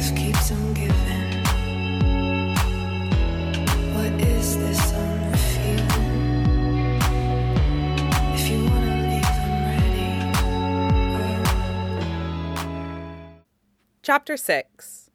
just keeps on giving. What is this unfeeling? If you wanna leave, I'm ready. Chapter 6.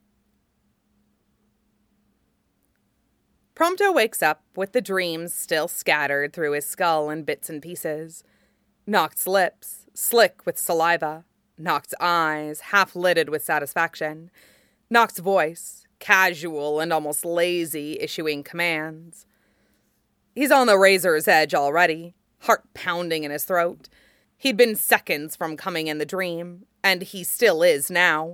Prompto wakes up with the dreams still scattered through his skull in bits and pieces. Noct's lips, slick with saliva. Noct's eyes, half-lidded with satisfaction. Noct's voice, casual and almost lazy, issuing commands. He's on the razor's edge already, heart pounding in his throat. He'd been seconds from coming in the dream, and he still is now.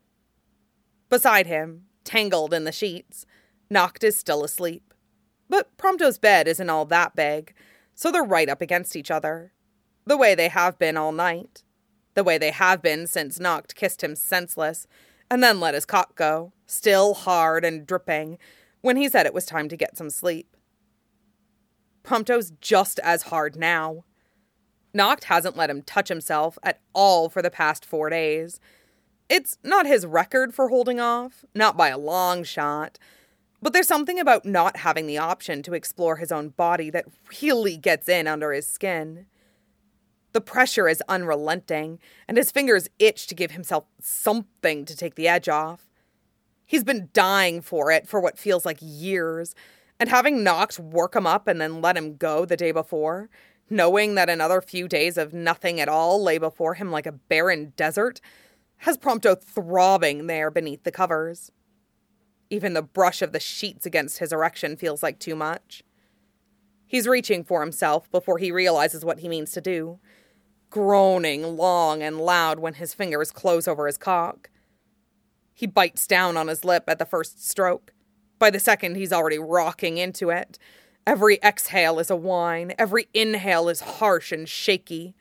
Beside him, tangled in the sheets, Noct is still asleep. But Prompto's bed isn't all that big, so they're right up against each other. The way they have been all night. The way they have been since Noct kissed him senseless, and then let his cock go, still hard and dripping, when he said it was time to get some sleep. Prompto's just as hard now. Noct hasn't let him touch himself at all for the past 4 days. It's not his record for holding off, not by a long shot, but there's something about not having the option to explore his own body that really gets in under his skin. The pressure is unrelenting, and his fingers itch to give himself something to take the edge off. He's been dying for it for what feels like years, and having Noct work him up and then let him go the day before, knowing that another few days of nothing at all lay before him like a barren desert, has Prompto throbbing there beneath the covers. Even the brush of the sheets against his erection feels like too much. He's reaching for himself before he realizes what he means to do, groaning long and loud when his fingers close over his cock. He bites down on his lip at the first stroke. By the second, he's already rocking into it. Every exhale is a whine. Every inhale is harsh and shaky.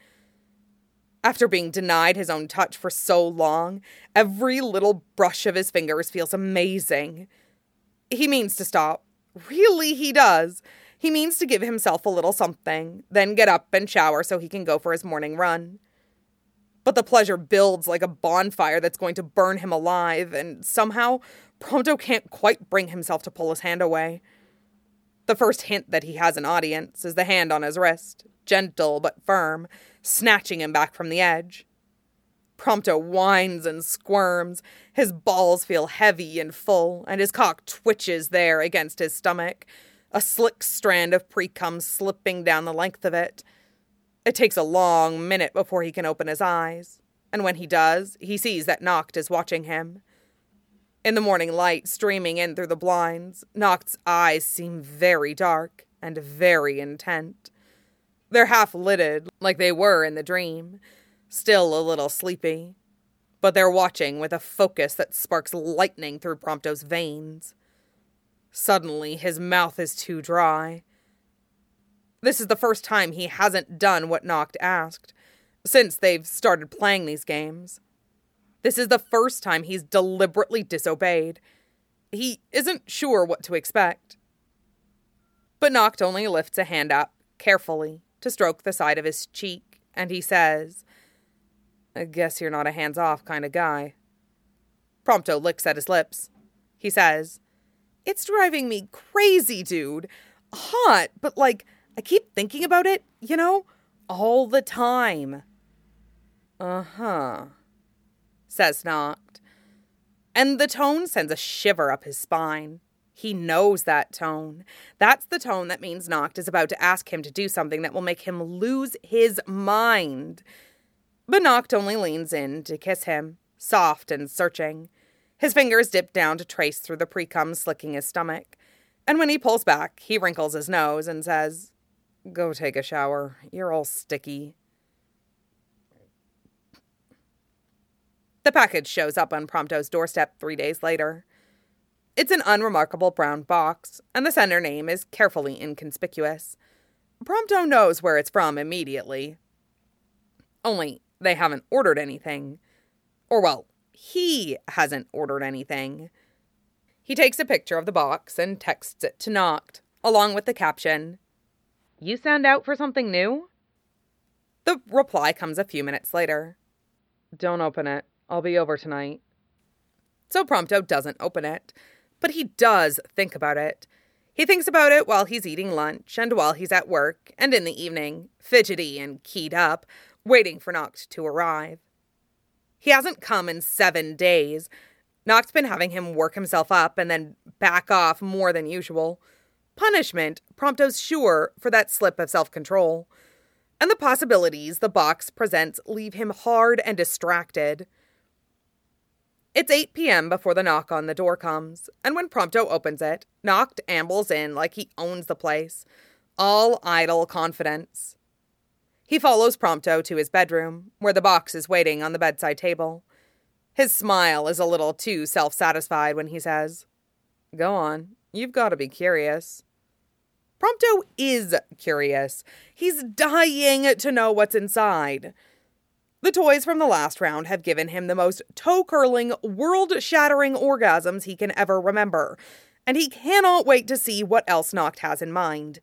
After being denied his own touch for so long, every little brush of his fingers feels amazing. He means to stop. Really, he does. He means to give himself a little something, then get up and shower so he can go for his morning run. But the pleasure builds like a bonfire that's going to burn him alive, and somehow Prompto can't quite bring himself to pull his hand away. The first hint that he has an audience is the hand on his wrist, gentle but firm, snatching him back from the edge. Prompto whines and squirms. His balls feel heavy and full, and his cock twitches there against his stomach, a slick strand of pre-cum slipping down the length of it. It takes a long minute before he can open his eyes, and when he does, he sees that Noct is watching him. In the morning light streaming in through the blinds, Noct's eyes seem very dark and very intent. They're half-lidded, like they were in the dream, still a little sleepy, but they're watching with a focus that sparks lightning through Prompto's veins. Suddenly, his mouth is too dry. This is the first time he hasn't done what Noct asked, since they've started playing these games. This is the first time he's deliberately disobeyed. He isn't sure what to expect. But Noct only lifts a hand up, carefully, to stroke the side of his cheek, and he says, "I guess you're not a hands-off kind of guy." Prompto licks at his lips. He says, "It's driving me crazy, dude. Hot, but I keep thinking about it, all the time." "Uh-huh," says Noct. And the tone sends a shiver up his spine. He knows that tone. That's the tone that means Noct is about to ask him to do something that will make him lose his mind. But Noct only leans in to kiss him, soft and searching. His fingers dip down to trace through the pre-cum slicking his stomach. And when he pulls back, he wrinkles his nose and says, "Go take a shower. You're all sticky." The package shows up on Prompto's doorstep 3 days later. It's an unremarkable brown box, and the sender name is carefully inconspicuous. Prompto knows where it's from immediately. Only they haven't ordered anything. Or, well, he hasn't ordered anything. He takes a picture of the box and texts it to Noct, along with the caption, "You send out for something new?" The reply comes a few minutes later. "Don't open it. I'll be over tonight." so Prompto doesn't open it. But he does think about it. He thinks about it while he's eating lunch and while he's at work and in the evening, fidgety and keyed up, waiting for Noct to arrive. He hasn't come in 7 days. Noct's been having him work himself up and then back off more than usual. Punishment, Prompto's sure, for that slip of self-control. And the possibilities the box presents leave him hard and distracted. It's 8 p.m. before the knock on the door comes, and when Prompto opens it, Noct ambles in like he owns the place, all idle confidence. He follows Prompto to his bedroom, where the box is waiting on the bedside table. His smile is a little too self-satisfied when he says, "Go on, you've got to be curious." Prompto is curious. He's dying to know what's inside. The toys from the last round have given him the most toe-curling, world-shattering orgasms he can ever remember, and he cannot wait to see what else Noct has in mind.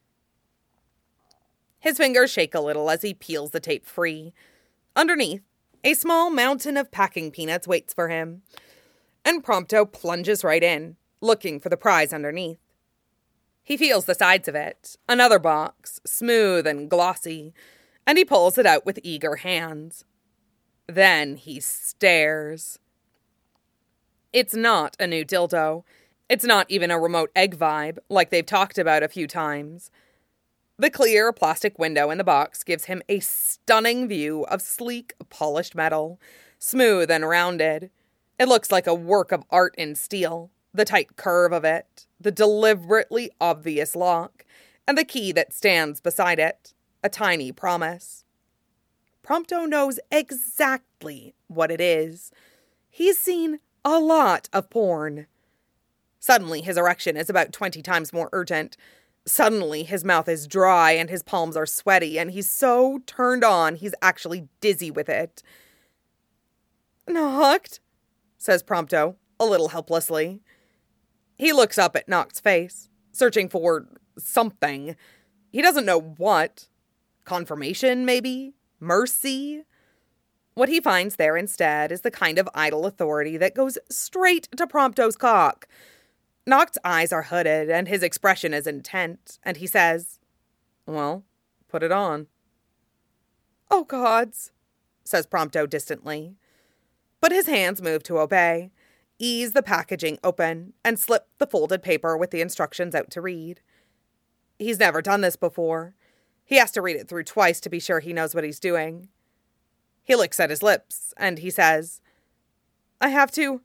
His fingers shake a little as he peels the tape free. Underneath, a small mountain of packing peanuts waits for him, and Prompto plunges right in, looking for the prize underneath. He feels the sides of it, another box, smooth and glossy, and he pulls it out with eager hands. Then he stares. It's not a new dildo. It's not even a remote egg vibe, like they've talked about a few times. The clear plastic window in the box gives him a stunning view of sleek, polished metal, smooth and rounded. It looks like a work of art in steel, the tight curve of it, the deliberately obvious lock, and the key that stands beside it. A tiny promise. Prompto knows exactly what it is. He's seen a lot of porn. Suddenly, his erection is about 20 times more urgent. Suddenly, his mouth is dry and his palms are sweaty, and he's so turned on he's actually dizzy with it. "Noct," says Prompto, a little helplessly. He looks up at Noct's face, searching for something. He doesn't know what. Confirmation, maybe? Mercy? What he finds there instead is the kind of idle authority that goes straight to Prompto's cock. Noct's eyes are hooded, and his expression is intent, and he says, "Well, put it on." "Oh, gods," says Prompto distantly. But his hands move to obey, ease the packaging open, and slip the folded paper with the instructions out to read. He's never done this before. He has to read it through twice to be sure he knows what he's doing. He licks at his lips, and he says, I have to,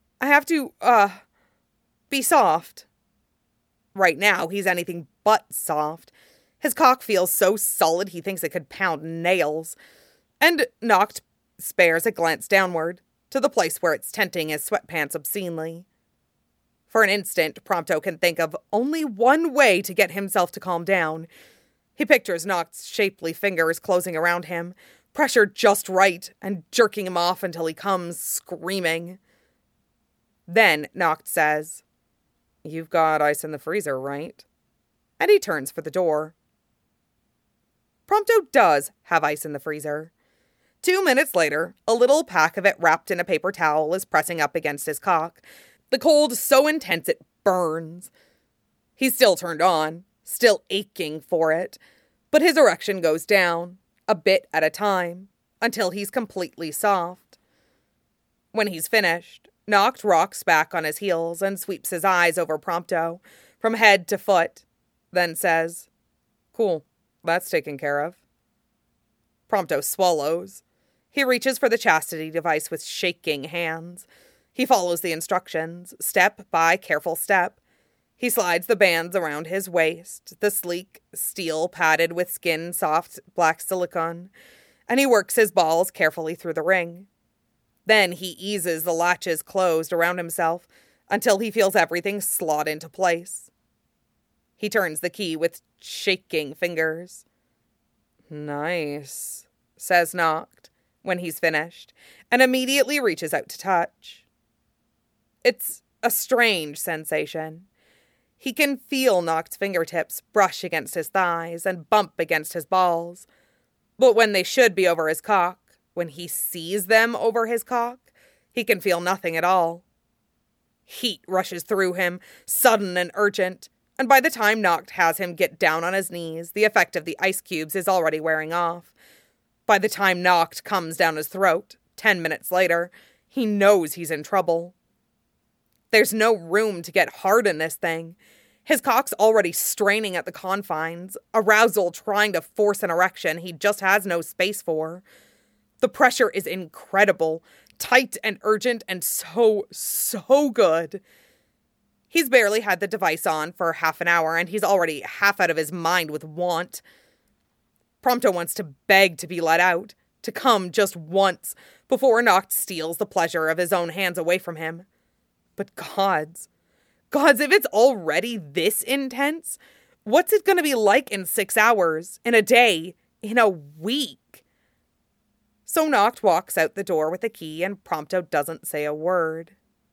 be soft." Right now, he's anything but soft. His cock feels so solid he thinks it could pound nails. And Noct spares a glance downward, to the place where it's tenting his sweatpants obscenely. For an instant, Prompto can think of only one way to get himself to calm down. He pictures Noct's shapely fingers closing around him, pressured just right, and jerking him off until he comes screaming. Then Noct says, "You've got ice in the freezer, right?" And he turns for the door. Prompto does have ice in the freezer. 2 minutes later, a little pack of it wrapped in a paper towel is pressing up against his cock, the cold so intense it burns. He's still turned on, still aching for it, but his erection goes down, a bit at a time, until he's completely soft. When he's finished, Noct rocks back on his heels and sweeps his eyes over Prompto, from head to foot, then says, "Cool, that's taken care of." Prompto swallows. He reaches for the chastity device with shaking hands. He follows the instructions, step by careful step. He slides the bands around his waist, the sleek steel padded with skin-soft black silicone, and he works his balls carefully through the ring. Then he eases the latches closed around himself until he feels everything slot into place. He turns the key with shaking fingers. "Nice," says Noct when he's finished, and immediately reaches out to touch. It's a strange sensation. He can feel Noct's fingertips brush against his thighs and bump against his balls. But when they should be over his cock, when he sees them over his cock, He can feel nothing at all. Heat rushes through him, sudden and urgent, and by the time Noct has him get down on his knees, the effect of the ice cubes is already wearing off. By the time Noct comes down his throat, 10 minutes later, he knows he's in trouble. There's no room to get hard in this thing. His cock's already straining at the confines, arousal trying to force an erection he just has no space for. The pressure is incredible, tight and urgent and so good. He's barely had the device on for half an hour and he's already half out of his mind with want. Prompto wants to beg to be let out, to come just once, before Noct steals the pleasure of his own hands away from him. But gods, if it's already this intense, what's it going to be like in 6 hours, in a day, in a week? So Noct walks out the door with the key and Prompto doesn't say a word.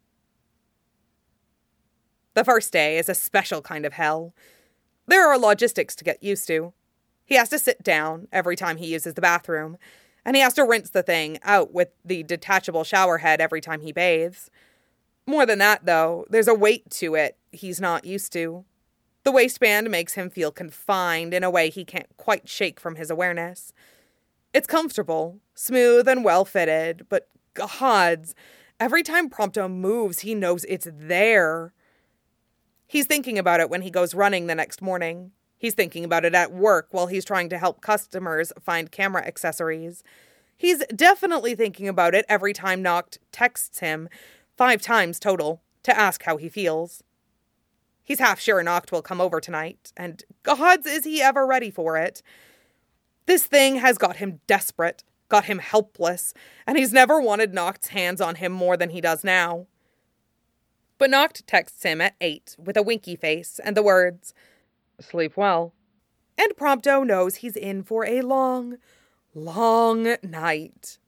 The first day is a special kind of hell. There are logistics to get used to. He has to sit down every time he uses the bathroom, and he has to rinse the thing out with the detachable shower head every time he bathes. More than that, though, there's a weight to it he's not used to. The waistband makes him feel confined in a way he can't quite shake from his awareness. It's comfortable, smooth and well-fitted, but gods, every time Prompto moves, he knows it's there. He's thinking about it when he goes running the next morning. He's thinking about it at work while he's trying to help customers find camera accessories. He's definitely thinking about it every time Noct texts him, 5 times total, to ask how he feels. He's half sure Noct will come over tonight, and gods, is he ever ready for it. This thing has got him desperate, got him helpless, and he's never wanted Noct's hands on him more than he does now. But Noct texts him at 8 with a winky face and the words, "Sleep well." And Prompto knows he's in for a long night.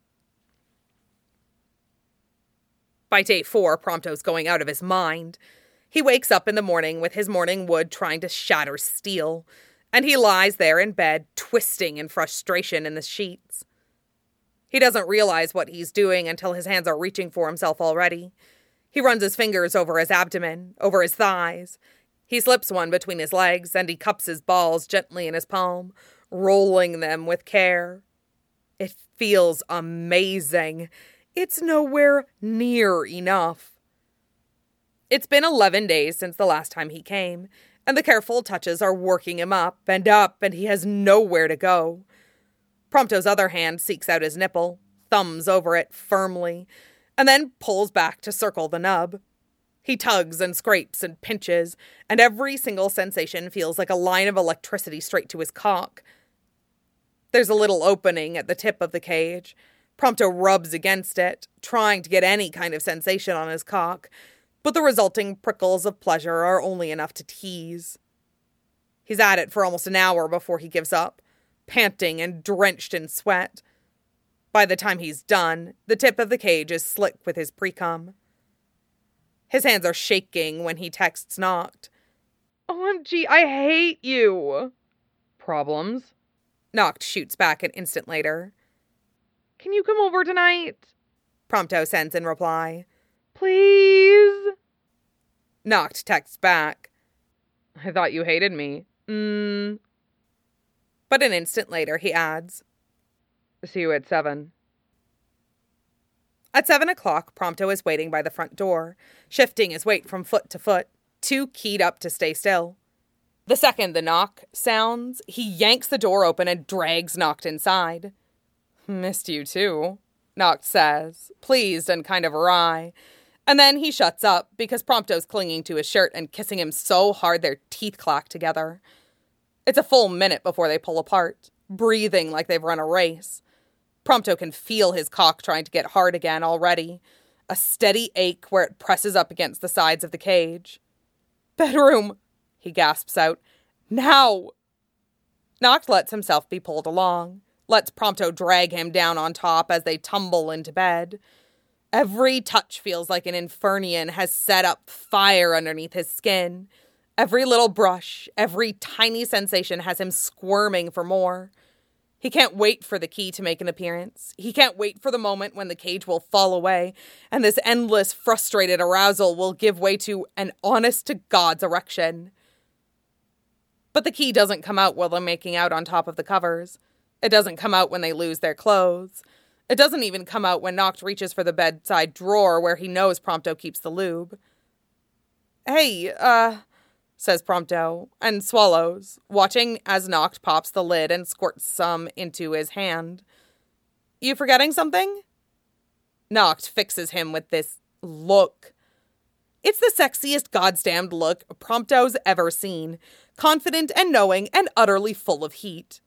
By day 4, Prompto's going out of his mind. He wakes up in the morning with his morning wood trying to shatter steel, and he lies there in bed, twisting in frustration in the sheets. He doesn't realize what he's doing until his hands are reaching for himself already. He runs his fingers over his abdomen, over his thighs. He slips one between his legs, and he cups his balls gently in his palm, rolling them with care. It feels amazing. It's nowhere near enough. It's been 11 days since the last time he came, and the careful touches are working him up, and he has nowhere to go. Prompto's other hand seeks out his nipple, thumbs over it firmly, and then pulls back to circle the nub. He tugs and scrapes and pinches, and every single sensation feels like a line of electricity straight to his cock. There's a little opening at the tip of the cage. Prompto rubs against it, trying to get any kind of sensation on his cock, but the resulting prickles of pleasure are only enough to tease. He's at it for almost an hour before he gives up, panting and drenched in sweat. By the time he's done, the tip of the cage is slick with his pre-cum. His hands are shaking when he texts Noct. "OMG, I hate you." "Problems?" Noct shoots back an instant later. "Can you come over tonight?" Prompto sends in reply. "Please?" Noct texts back. "I thought you hated me." But an instant later he adds, "See you at 7. At 7 o'clock, Prompto is waiting by the front door, shifting his weight from foot to foot, too keyed up to stay still. The second the knock sounds, he yanks the door open and drags Noct inside. "Missed you too," Noct says, pleased and kind of awry. And then he shuts up because Prompto's clinging to his shirt and kissing him so hard their teeth clack together. It's a full minute before they pull apart, breathing like they've run a race. Prompto can feel his cock trying to get hard again already, a steady ache where it presses up against the sides of the cage. "Bedroom," he gasps out. "Now!" Noct lets himself be pulled along, lets Prompto drag him down on top as they tumble into bed. Every touch feels like an Infernian has set up fire underneath his skin. Every little brush, every tiny sensation has him squirming for more. He can't wait for the key to make an appearance. He can't wait for the moment when the cage will fall away and this endless, frustrated arousal will give way to an honest-to-God's erection. But the key doesn't come out while they're making out on top of the covers. It doesn't come out when they lose their clothes. It doesn't even come out when Noct reaches for the bedside drawer where he knows Prompto keeps the lube. "Hey, says Prompto, and swallows, watching as Noct pops the lid and squirts some into his hand. "You forgetting something?" Noct fixes him with this look. It's the sexiest goddamned look Prompto's ever seen, confident and knowing and utterly full of heat.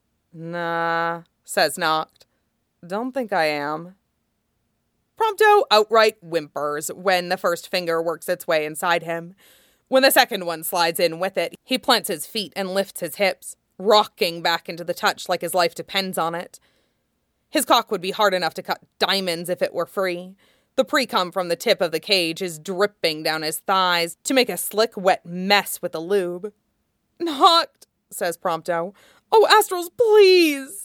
"Nah," says Noct. "Don't think I am." Prompto outright whimpers when the first finger works its way inside him. When the second one slides in with it, he plants his feet and lifts his hips, rocking back into the touch like his life depends on it. His cock would be hard enough to cut diamonds if it were free. The pre-cum from the tip of the cage is dripping down his thighs to make a slick, wet mess with the lube. "Noct," says Prompto. "Oh, Astrals, please!"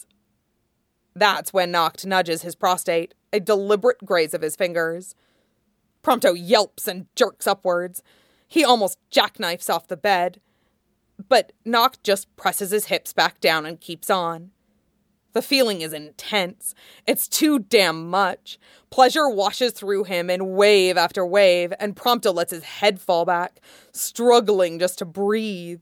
That's when Noct nudges his prostate, a deliberate graze of his fingers. Prompto yelps and jerks upwards. He almost jackknifes off the bed. But Noct just presses his hips back down and keeps on. The feeling is intense. It's too damn much. Pleasure washes through him in wave after wave, and Prompto lets his head fall back, struggling just to breathe.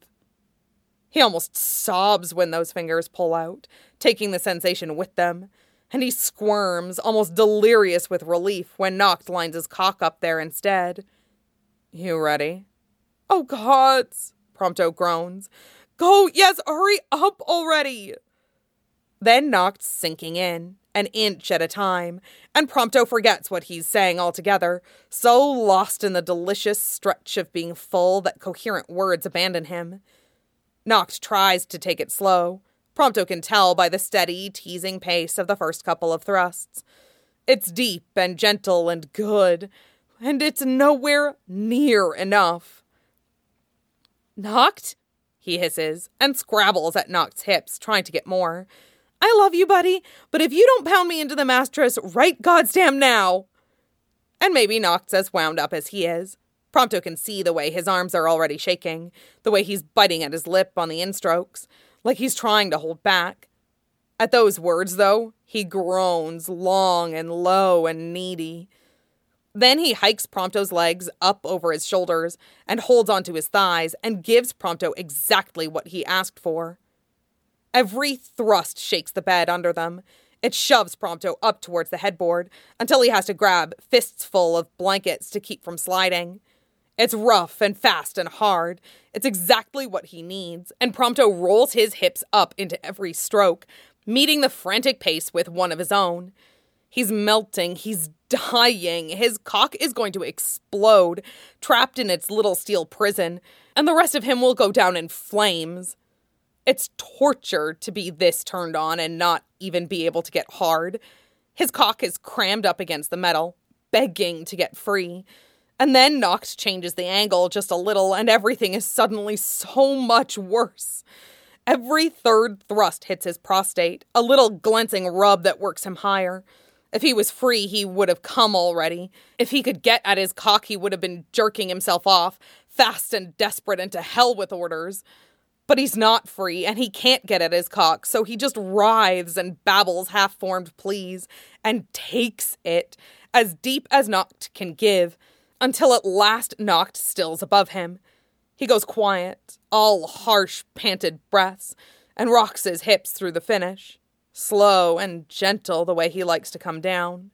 He almost sobs when those fingers pull out, taking the sensation with them, and he squirms, almost delirious with relief, when Noct lines his cock up there instead. "You ready?" "Oh, gods," Prompto groans. "Go, yes, hurry up already." Then Noct's sinking in, an inch at a time, and Prompto forgets what he's saying altogether, so lost in the delicious stretch of being full that coherent words abandon him. Noct tries to take it slow. Prompto can tell by the steady, teasing pace of the first couple of thrusts. It's deep and gentle and good, and it's nowhere near enough. "Noct?" he hisses, and scrabbles at Noct's hips, trying to get more. "I love you, buddy, but if you don't pound me into the mattress right goddamn now." And maybe Noct's as wound up as he is. Prompto can see the way his arms are already shaking, the way he's biting at his lip on the instrokes, like he's trying to hold back. At those words, though, he groans long and low and needy. Then he hikes Prompto's legs up over his shoulders and holds onto his thighs and gives Prompto exactly what he asked for. Every thrust shakes the bed under them. It shoves Prompto up towards the headboard until he has to grab fists full of blankets to keep from sliding. It's rough and fast and hard. It's exactly what he needs, and Prompto rolls his hips up into every stroke, meeting the frantic pace with one of his own. He's melting, he's dying, his cock is going to explode, trapped in its little steel prison, and the rest of him will go down in flames. It's torture to be this turned on and not even be able to get hard. His cock is crammed up against the metal, begging to get free. And then Noct changes the angle just a little, and everything is suddenly so much worse. Every third thrust hits his prostate, a little glancing rub that works him higher. If he was free, he would have come already. If he could get at his cock, he would have been jerking himself off, fast and desperate and to hell with orders. But he's not free, and he can't get at his cock, so he just writhes and babbles half-formed pleas, and takes it, as deep as Noct can give, until at last Noct stills above him. He goes quiet, all harsh, panted breaths, and rocks his hips through the finish, slow and gentle the way he likes to come down.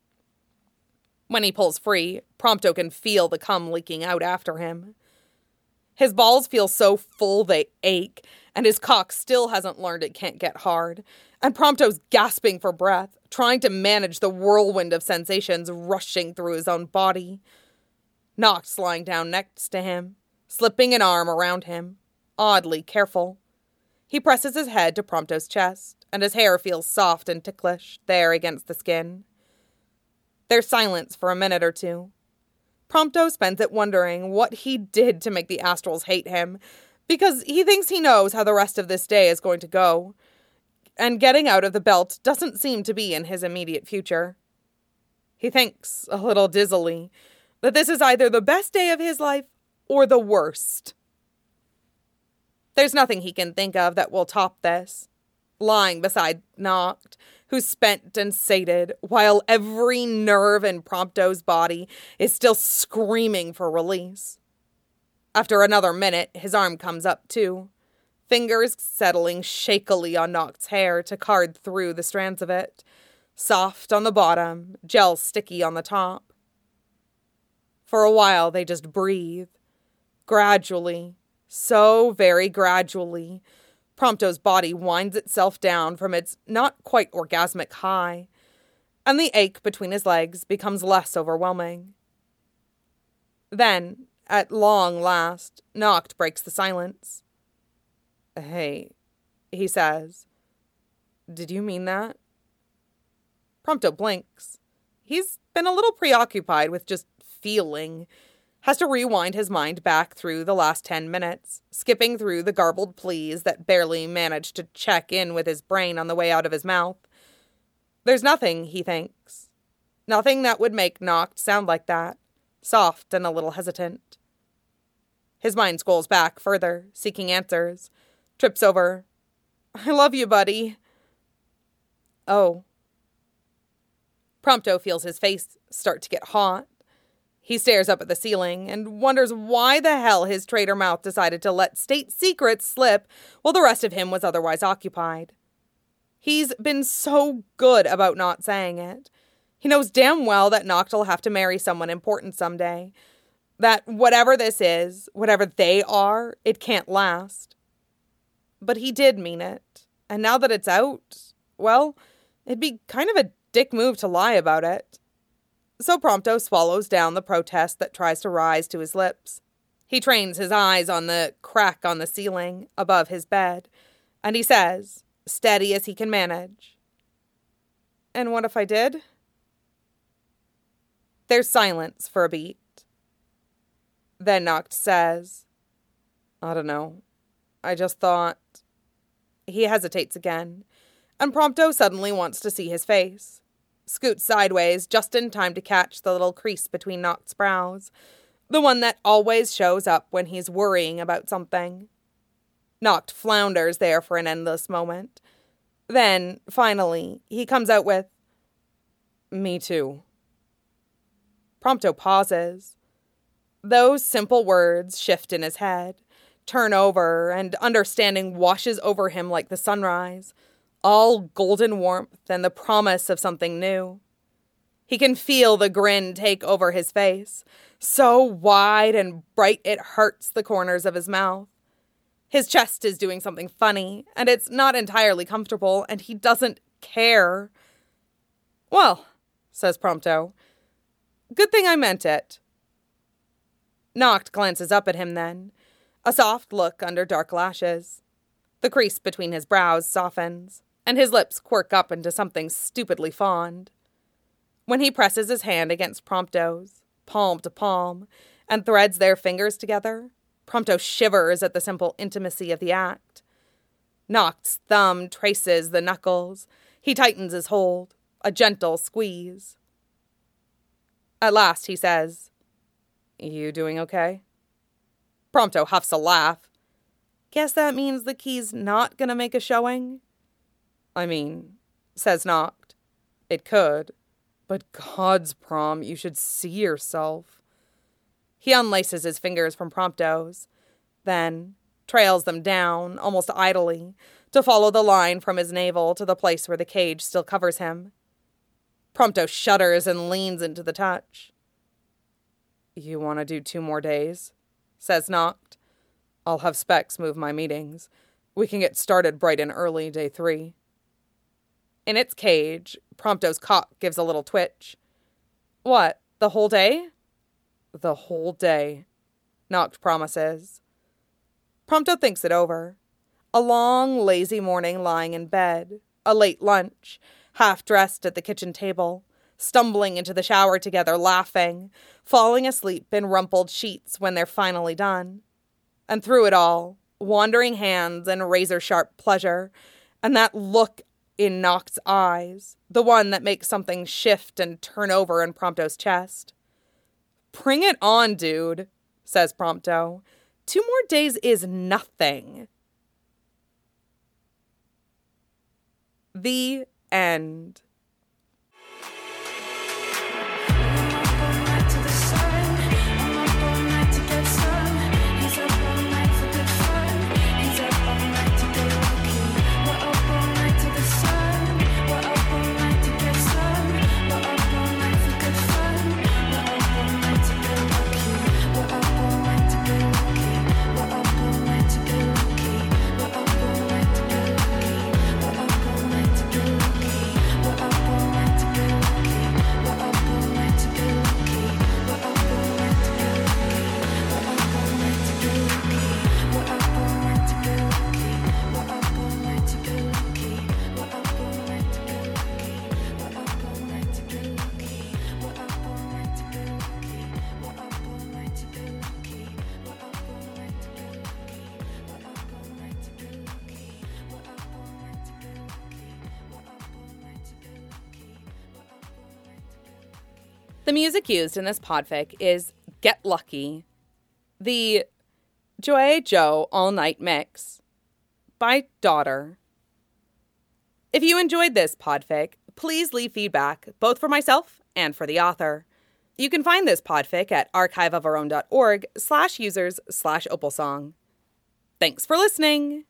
When he pulls free, Prompto can feel the cum leaking out after him. His balls feel so full they ache, and his cock still hasn't learned it can't get hard, and Prompto's gasping for breath, trying to manage the whirlwind of sensations rushing through his own body. Noct's lying down next to him, slipping an arm around him, oddly careful. He presses his head to Prompto's chest, and his hair feels soft and ticklish there against the skin. There's silence for a minute or two. Prompto spends it wondering what he did to make the Astrals hate him, because he thinks he knows how the rest of this day is going to go. and getting out of the belt doesn't seem to be in his immediate future. He thinks, a little dizzily, that this is either the best day of his life or the worst. There's nothing he can think of that will top this. Lying beside Noct, who's spent and sated, while every nerve in Prompto's body is still screaming for release. After another minute, his arm comes up too, fingers settling shakily on Noct's hair to card through the strands of it, soft on the bottom, gel sticky on the top. For a while, they just breathe. Gradually, so very gradually, Prompto's body winds itself down from its not quite orgasmic high, and the ache between his legs becomes less overwhelming. Then, at long last, Noct breaks the silence. "Hey," he says. "Did you mean that?" Prompto blinks. He's been a little preoccupied with just feeling. Has to rewind his mind back through the last 10 minutes, skipping through the garbled pleas that barely managed to check in with his brain on the way out of his mouth. There's nothing, he thinks. Nothing that would make Noct sound like that, soft and a little hesitant. His mind scrolls back further, seeking answers, trips over, "I love you, buddy." Oh. Prompto feels his face start to get hot. He stares up at the ceiling and wonders why the hell his traitor mouth decided to let state secrets slip while the rest of him was otherwise occupied. He's been so good about not saying it. He knows damn well that Noct will have to marry someone important someday. That whatever this is, whatever they are, it can't last. But he did mean it. And now that it's out, well, it'd be kind of a dick move to lie about it. So Prompto swallows down the protest that tries to rise to his lips. He trains his eyes on the crack on the ceiling above his bed, and he says, steady as he can manage, "And what if I did?" There's silence for a beat. Then Noct says, "I don't know. I just thought..." He hesitates again, and Prompto suddenly wants to see his face. Scoots sideways just in time to catch the little crease between Noct's brows, the one that always shows up when he's worrying about something. Noct flounders there for an endless moment. Then, finally, he comes out with, "Me too." Prompto pauses. Those simple words shift in his head, turn over, and understanding washes over him like the sunrise, all golden warmth and the promise of something new. He can feel the grin take over his face, so wide and bright it hurts the corners of his mouth. His chest is doing something funny, and it's not entirely comfortable, and he doesn't care. "Well," says Prompto, "good thing I meant it." Noct glances up at him then, a soft look under dark lashes. The crease between his brows softens, and his lips quirk up into something stupidly fond. When he presses his hand against Prompto's, palm to palm, and threads their fingers together, Prompto shivers at the simple intimacy of the act. Noct's thumb traces the knuckles. He tightens his hold, a gentle squeeze. At last he says, "You doing okay?" Prompto huffs a laugh. "Guess that means the key's not gonna make a showing?" "I mean," says Noct, "it could. But gods, Prom, you should see yourself." He unlaces his fingers from Prompto's, then trails them down, almost idly, to follow the line from his navel to the place where the cage still covers him. Prompto shudders and leans into the touch. "You want to do 2 more days?" says Noct. "I'll have Specs move my meetings. We can get started bright and early day 3. In its cage, Prompto's cock gives a little twitch. "What, the whole day?" "The whole day," Noct promises. Prompto thinks it over. A long, lazy morning lying in bed, a late lunch, half-dressed at the kitchen table, stumbling into the shower together laughing, falling asleep in rumpled sheets when they're finally done. And through it all, wandering hands and razor-sharp pleasure, and that look in Noct's eyes, the one that makes something shift and turn over in Prompto's chest. "Bring it on, dude," says Prompto. 2 more days is nothing. The end. The music used in this podfic is Get Lucky, the Joy Joe All Night Mix by Daughter. If you enjoyed this podfic, please leave feedback, both for myself and for the author. You can find this podfic at archiveofourown.org/users/opalsong. Thanks for listening.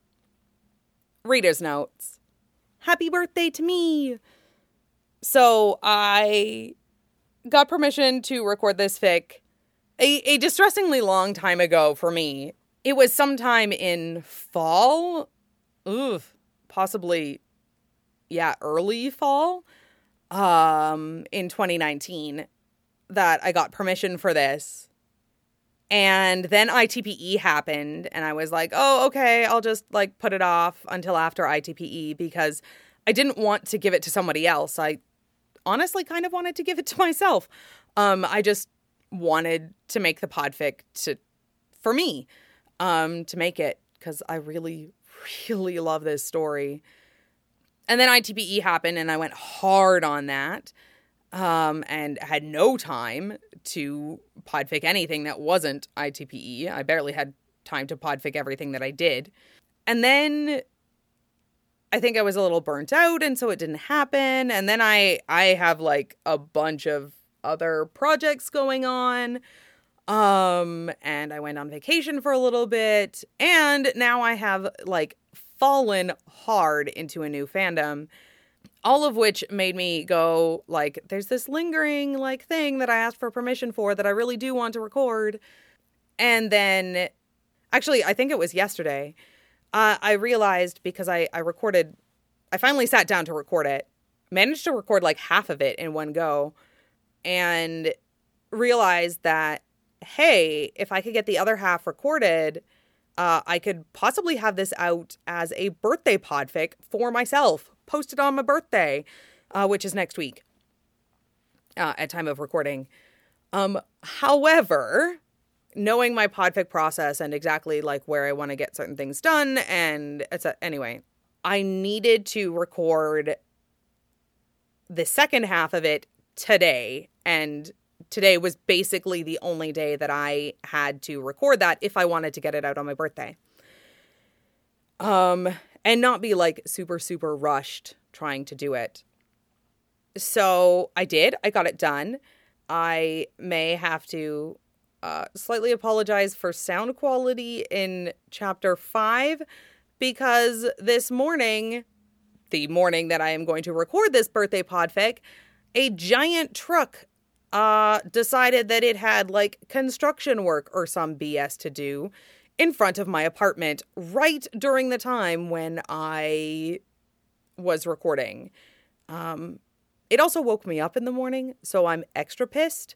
Reader's notes. Happy birthday to me. So I got permission to record this fic a distressingly long time ago for me. It was sometime in fall. Possibly, early fall. In 2019 that I got permission for this. And then ITPE happened and I was like, oh, okay, I'll just put it off until after ITPE because I didn't want to give it to somebody else. I honestly kind of wanted to give it to myself. I just wanted to make the podfic for me, to make it because I really, really love this story. And then ITPE happened and I went hard on that, and had no time to podfic anything that wasn't ITPE. I barely had time to podfic everything that I did. And then I think I was a little burnt out, and so it didn't happen. And then I have a bunch of other projects going on. And I went on vacation for a little bit. And now I have fallen hard into a new fandom. All of which made me go there's this lingering thing that I asked for permission for that I really do want to record. And then actually, I think it was yesterday. I realized because I finally sat down to record it, managed to record half of it in one go, and realized that, hey, if I could get the other half recorded, I could possibly have this out as a birthday podfic for myself, posted on my birthday, which is next week at time of recording. However, knowing my podfic process and exactly where I want to get certain things done, and anyway, I needed to record the second half of it today, and today was basically the only day that I had to record that if I wanted to get it out on my birthday. And not be super, super rushed trying to do it. So I did. I got it done. I may have to slightly apologize for sound quality in chapter 5 because this morning, the morning that I am going to record this birthday podfic, a giant truck decided that it had construction work or some BS to do in front of my apartment right during the time when I was recording. It also woke me up in the morning, so I'm extra pissed.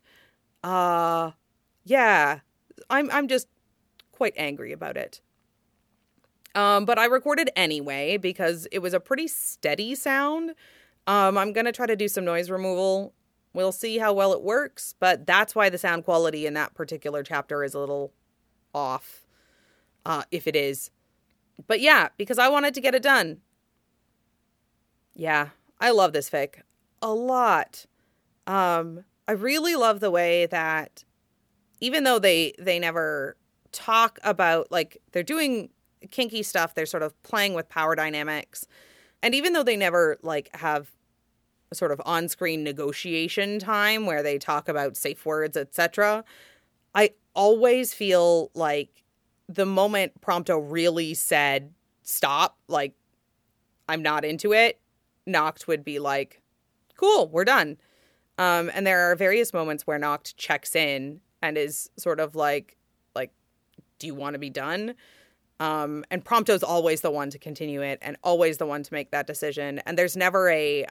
Yeah, I'm just quite angry about it. But I recorded anyway because it was a pretty steady sound. I'm going to try to do some noise removal. We'll see how well it works, but that's why the sound quality in that particular chapter is a little off, if it is. But yeah, because I wanted to get it done. Yeah, I love this fic a lot. I really love the way that even though they never talk about, like, they're doing kinky stuff, they're sort of playing with power dynamics. And even though they never, like, have a sort of on-screen negotiation time where they talk about safe words, etc., I always feel like the moment Prompto really said, stop, like, I'm not into it, Noct would be like, cool, we're done. And there are various moments where Noct checks in and is sort of like, do you want to be done? And Prompto's always the one to continue it and always the one to make that decision. And there's never a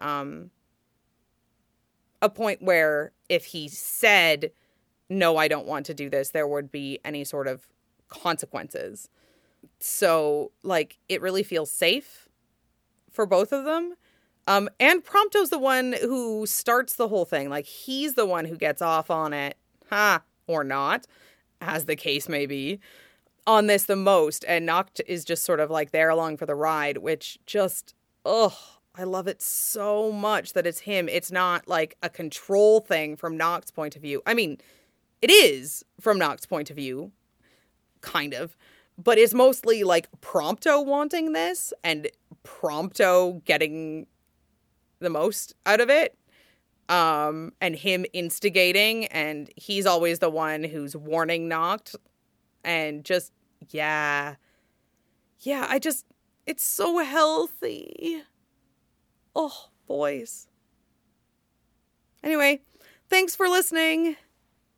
point where if he said, no, I don't want to do this, there would be any sort of consequences. So, like, it really feels safe for both of them. And Prompto's the one who starts the whole thing. Like, he's the one who gets off on it, or not, as the case may be, on this the most. And Noct is just sort of like there along for the ride, which just, I love it so much that it's him. It's not like a control thing from Noct's point of view. I mean, it is from Noct's point of view, kind of. But it's mostly like Prompto wanting this and Prompto getting the most out of it. And him instigating, and he's always the one who's warning Noct. And just, yeah, it's so healthy. Oh, boys. Anyway, thanks for listening.